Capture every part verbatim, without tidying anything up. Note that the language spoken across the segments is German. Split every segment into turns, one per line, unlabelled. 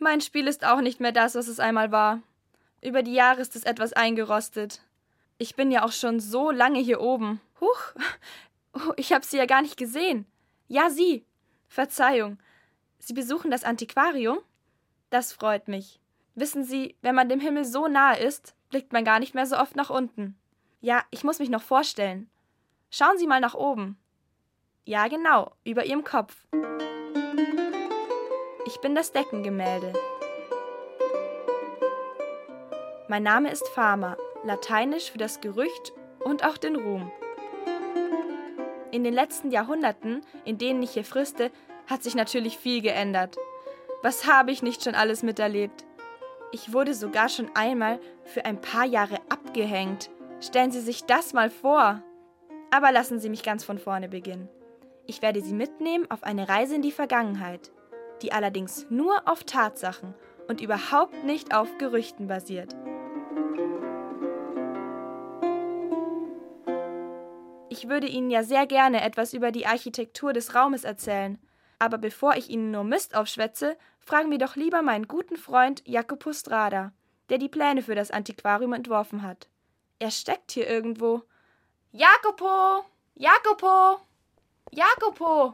Mein Spiel ist auch nicht mehr das, was es einmal war. Über die Jahre ist es etwas eingerostet. Ich bin ja auch schon so lange hier oben. Huch, oh, ich habe Sie ja gar nicht gesehen. Ja, Sie. Verzeihung. Sie besuchen das Antiquarium? Das freut mich. Wissen Sie, wenn man dem Himmel so nahe ist, blickt man gar nicht mehr so oft nach unten. Ja, ich muss mich noch vorstellen. Schauen Sie mal nach oben. Ja, genau, über Ihrem Kopf. Ich bin das Deckengemälde. Mein Name ist Fama, lateinisch für das Gerücht und auch den Ruhm. In den letzten Jahrhunderten, in denen ich hier friste, hat sich natürlich viel geändert. Was habe ich nicht schon alles miterlebt? Ich wurde sogar schon einmal für ein paar Jahre abgehängt. Stellen Sie sich das mal vor. Aber lassen Sie mich ganz von vorne beginnen. Ich werde Sie mitnehmen auf eine Reise in die Vergangenheit, die allerdings nur auf Tatsachen und überhaupt nicht auf Gerüchten basiert. Ich würde Ihnen ja sehr gerne etwas über die Architektur des Raumes erzählen, aber bevor ich Ihnen nur Mist aufschwätze, fragen wir doch lieber meinen guten Freund Jacopo Strada, der die Pläne für das Antiquarium entworfen hat. Er steckt hier irgendwo. Jacopo! Jacopo! Jacopo!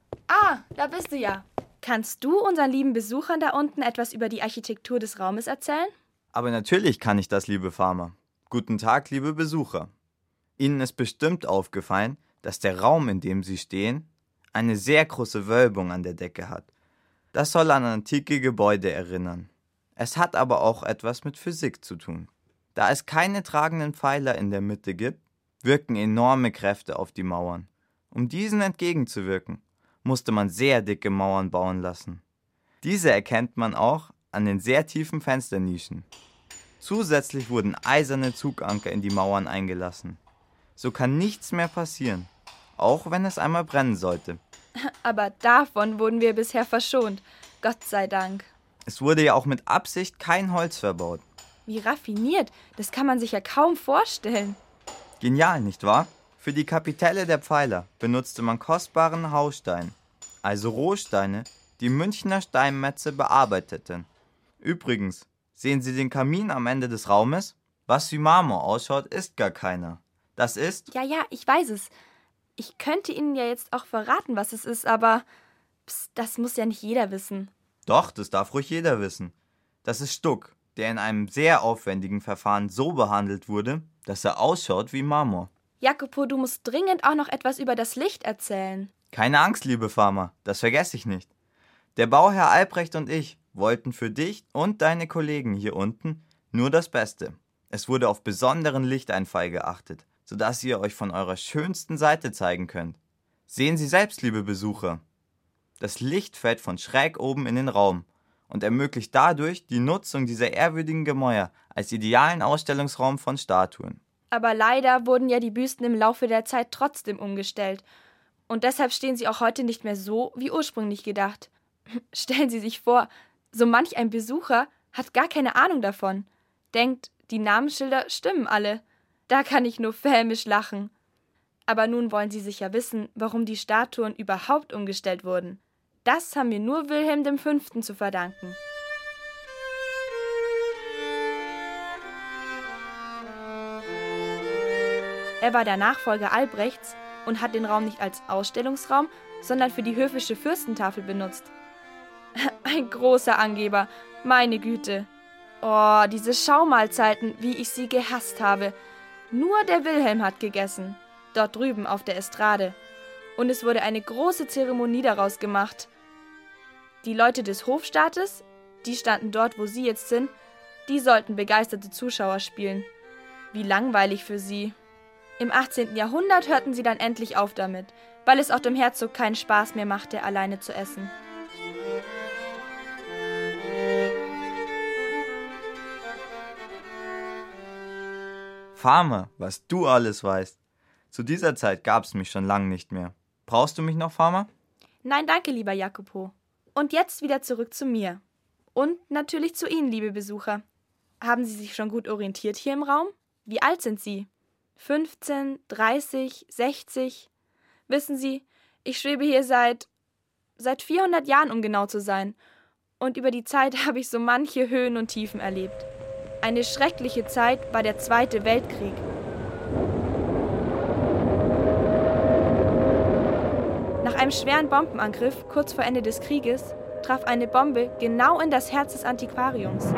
Ah, da bist du ja. Kannst du unseren lieben Besuchern da unten etwas über die Architektur des Raumes erzählen?
Aber natürlich kann ich das, liebe Fama. Guten Tag, liebe Besucher. Ihnen ist bestimmt aufgefallen, dass der Raum, in dem Sie stehen, eine sehr große Wölbung an der Decke hat. Das soll an antike Gebäude erinnern. Es hat aber auch etwas mit Physik zu tun. Da es keine tragenden Pfeiler in der Mitte gibt, wirken enorme Kräfte auf die Mauern. Um diesen entgegenzuwirken, musste man sehr dicke Mauern bauen lassen. Diese erkennt man auch an den sehr tiefen Fensternischen. Zusätzlich wurden eiserne Zuganker in die Mauern eingelassen. So kann nichts mehr passieren, auch wenn es einmal brennen sollte.
Aber davon wurden wir bisher verschont, Gott sei Dank.
Es wurde ja auch mit Absicht kein Holz verbaut.
Wie raffiniert, das kann man sich ja kaum vorstellen.
Genial, nicht wahr? Für die Kapitelle der Pfeiler benutzte man kostbaren Haustein, also Rohsteine, die Münchner Steinmetze bearbeiteten. Übrigens, sehen Sie den Kamin am Ende des Raumes? Was wie Marmor ausschaut, ist gar keiner. Das ist...
Ja, ja, ich weiß es. Ich könnte Ihnen ja jetzt auch verraten, was es ist, aber pst, das muss ja nicht jeder wissen.
Doch, das darf ruhig jeder wissen. Das ist Stuck, der in einem sehr aufwendigen Verfahren so behandelt wurde, dass er ausschaut wie Marmor.
Jacopo, du musst dringend auch noch etwas über das Licht erzählen.
Keine Angst, liebe Fama, das vergesse ich nicht. Der Bauherr Albrecht und ich wollten für dich und deine Kollegen hier unten nur das Beste. Es wurde auf besonderen Lichteinfall geachtet, sodass ihr euch von eurer schönsten Seite zeigen könnt. Sehen Sie selbst, liebe Besucher. Das Licht fällt von schräg oben in den Raum und ermöglicht dadurch die Nutzung dieser ehrwürdigen Gemäuer als idealen Ausstellungsraum von Statuen.
Aber leider wurden ja die Büsten im Laufe der Zeit trotzdem umgestellt. Und deshalb stehen sie auch heute nicht mehr so, wie ursprünglich gedacht. Stellen Sie sich vor, so manch ein Besucher hat gar keine Ahnung davon. Denkt, die Namensschilder stimmen alle. Da kann ich nur hämisch lachen. Aber nun wollen Sie sicher wissen, warum die Statuen überhaupt umgestellt wurden. Das haben wir nur Wilhelm dem Fünften zu verdanken. Er war der Nachfolger Albrechts und hat den Raum nicht als Ausstellungsraum, sondern für die höfische Fürstentafel benutzt. Ein großer Angeber, meine Güte. Oh, diese Schaumahlzeiten, wie ich sie gehasst habe. Nur der Wilhelm hat gegessen, dort drüben auf der Estrade. Und es wurde eine große Zeremonie daraus gemacht. Die Leute des Hofstaates, die standen dort, wo Sie jetzt sind, die sollten begeisterte Zuschauer spielen. Wie langweilig für sie. Im achtzehnten Jahrhundert hörten sie dann endlich auf damit, weil es auch dem Herzog keinen Spaß mehr machte, alleine zu essen.
Fama, was du alles weißt. Zu dieser Zeit gab's mich schon lang nicht mehr. Brauchst du mich noch, Fama?
Nein, danke, lieber Jacopo. Und jetzt wieder zurück zu mir. Und natürlich zu Ihnen, liebe Besucher. Haben Sie sich schon gut orientiert hier im Raum? Wie alt sind Sie? fünfzehn, dreißig, sechzig? Wissen Sie, ich schwebe hier seit, seit vierhundert Jahren, um genau zu sein. und über die Zeit habe ich so manche Höhen und Tiefen erlebt. Eine schreckliche Zeit war der Zweite Weltkrieg. Nach einem schweren Bombenangriff kurz vor Ende des Krieges traf eine Bombe genau in das Herz des Antiquariums.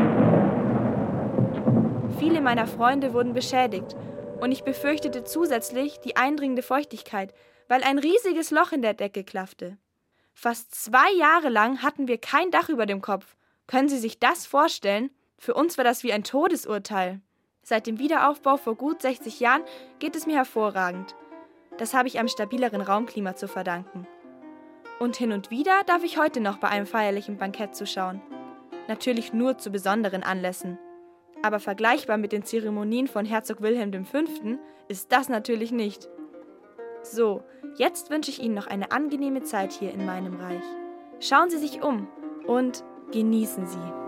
Viele meiner Freunde wurden beschädigt und ich befürchtete zusätzlich die eindringende Feuchtigkeit, weil ein riesiges Loch in der Decke klaffte. Fast zwei Jahre lang hatten wir kein Dach über dem Kopf. Können Sie sich das vorstellen? Für uns war das wie ein Todesurteil. Seit dem Wiederaufbau vor gut sechzig Jahren geht es mir hervorragend. Das habe ich einem stabileren Raumklima zu verdanken. Und hin und wieder darf ich heute noch bei einem feierlichen Bankett zuschauen. Natürlich nur zu besonderen Anlässen. Aber vergleichbar mit den Zeremonien von Herzog Wilhelm der Fünfte ist das natürlich nicht. So, jetzt wünsche ich Ihnen noch eine angenehme Zeit hier in meinem Reich. Schauen Sie sich um und genießen Sie.